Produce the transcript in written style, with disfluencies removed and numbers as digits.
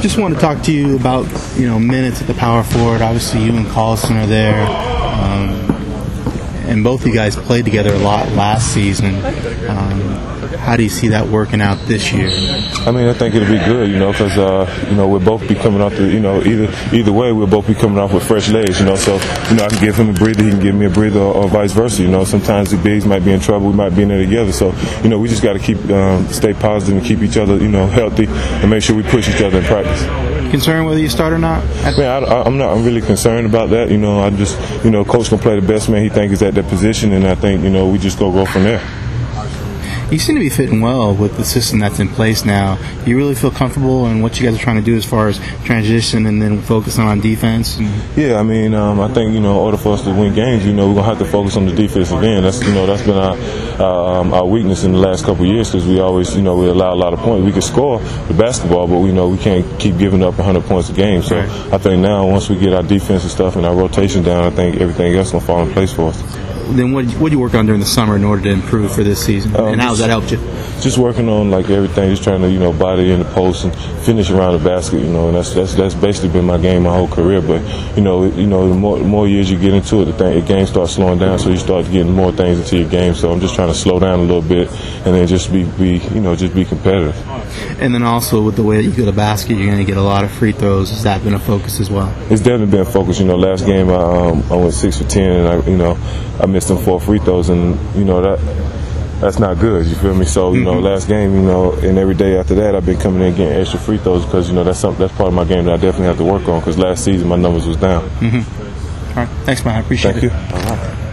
Just want to talk to you about minutes at the power forward. Obviously, you and Collison are there, and both of you guys played together a lot last season. How do you see that working out this year? I mean, I think it'll be good, because we'll both be coming off either way, we'll both be coming off with fresh legs, so I can give him a breather, he can give me a breather, or vice versa. Sometimes the bigs might be in trouble, we might be in there together, so we just got to stay positive and keep each other healthy and make sure we push each other in practice. Concerned whether you start or not? I'm not. I'm really concerned about that. I just coach gonna play the best man he thinks is at that position, and I think we just go from there. You seem to be fitting well with the system that's in place now. You really feel comfortable in what you guys are trying to do as far as transition and then focusing on defense? Yeah, I think in order for us to win games, we're gonna have to focus on the defensive end. That's been our weakness in the last couple of years, because we always we allow a lot of points. We can score the basketball, but we can't keep giving up 100 points a game. So right. I think now once we get our defensive stuff and our rotation down, I think everything else will fall in place for us. Then what do you work on during the summer in order to improve for this season? And how has that helped you? Just working on everything, just trying to body in the post and finish around the basket. And that's basically been my game my whole career. But the more years you get into it, the game starts slowing down, so you start getting more things into your game. So I'm just trying to slow down a little bit and then just be competitive. And then also with the way that you go to basket, you're going to get a lot of free throws. Has that been a focus as well? It's definitely been a focus. Last game I went 6 for 10, and I missed them 4 free throws, and that's not good. You feel me? So last game, and every day after that, I've been coming in getting extra free throws, because that's part of my game that I definitely have to work on, because last season my numbers was down. All right, thanks, man. I appreciate it. Thank you. All right.